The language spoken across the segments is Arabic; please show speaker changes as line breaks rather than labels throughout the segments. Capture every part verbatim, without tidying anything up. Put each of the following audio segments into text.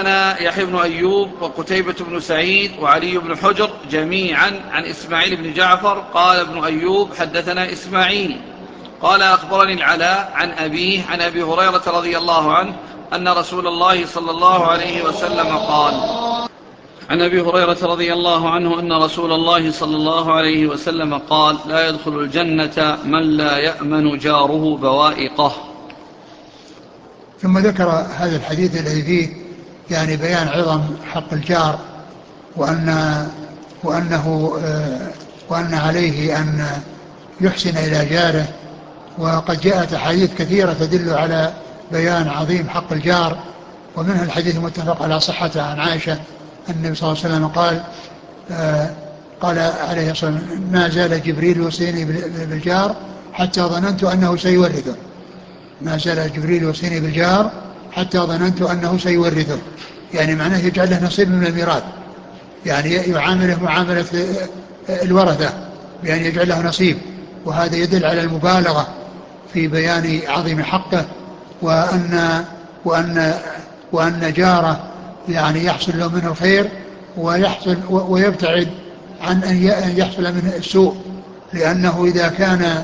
حدثنا يحيى بن أيوب وقتيبة بن سعيد وعلي بن حجر جميعا عن إسماعيل بن جعفر. قال ابن أيوب حدثنا إسماعيل قال أخبرني العلاء عن أبيه عن أبي هريرة رضي الله عنه أن رسول الله صلى الله عليه وسلم قال عن أبي هريرة رضي الله عنه أن رسول الله صلى الله عليه وسلم قال لا يدخل الجنة من لا يأمن جاره بوائقه.
ثم ذكر هذا الحديث الذي فيه يعني بيان عظم حق الجار، وأن وأنه وأن عليه أن يحسن إلى جاره. وقد جاءت أحاديث كثيرة تدل على بيان عظيم حق الجار، ومنها الحديث المتفق على صحته عن عائشة أن النبي صلى الله عليه وسلم قال قال عليه الصلاة والسلام ما زال جبريل يوصيني بالجار حتى ظننت أنه سيورثه. ما زال جبريل يوصيني بالجار حتى ظننت أنه سيورثه، يعني معناه يجعل له نصيب من الميراث، يعني يعامله معاملة الورثة بأن يجعل له نصيب. وهذا يدل على المبالغة في بيان عظيم حقه، وأن وأن وأن جاره يعني يحصل له منه الخير ويحصل ويبتعد عن أن يحصل منه السوء، لأنه إذا كان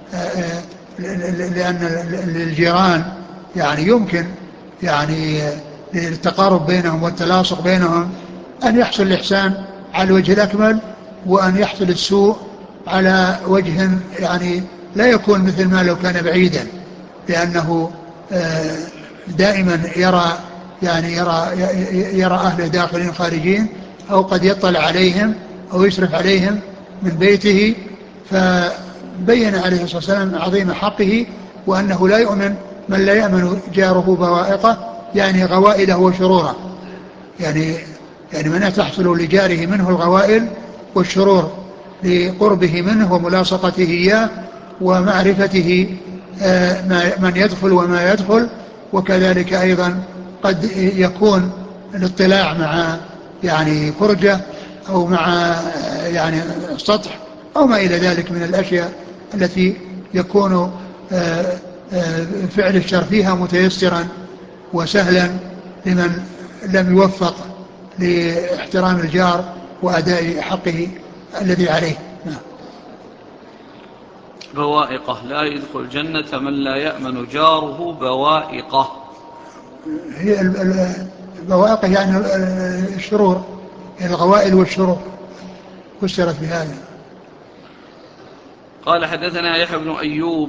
لأن للجيران يعني يمكن يعني التقارب بينهم والتلاصق بينهم أن يحصل الإحسان على الوجه الأكمل، وأن يحصل السوء على وجه يعني لا يكون مثل ما لو كان بعيدا، لأنه دائما يرى يعني يرى يرى أهل داخلين خارجين، أو قد يطلع عليهم أو يشرف عليهم من بيته. فبين عليه الصلاة والسلام عظيم حقه، وأنه لا يؤمن من لا يأمن جاره بوائقه، يعني غوائله وشروره، يعني يعني من تحصل لجاره منه الغوائل والشرور لقربه منه وملاصقته إياه ومعرفته من يدخل وما يدخل. وكذلك أيضا قد يكون الاطلاع مع يعني فرجة أو مع يعني سطح أو ما إلى ذلك من الأشياء التي يكون فعل الشر فيها متيسرا وسهلا لمن لم يوفق لاحترام الجار وأداء حقه الذي عليه.
بوائقه لا يدخل الجنة من لا يأمن جاره بوائقه.
هي البوائق يعني الشرور، الغوائل والشرور فسرت بهذا.
قال حدثنا يحيى بن أيوب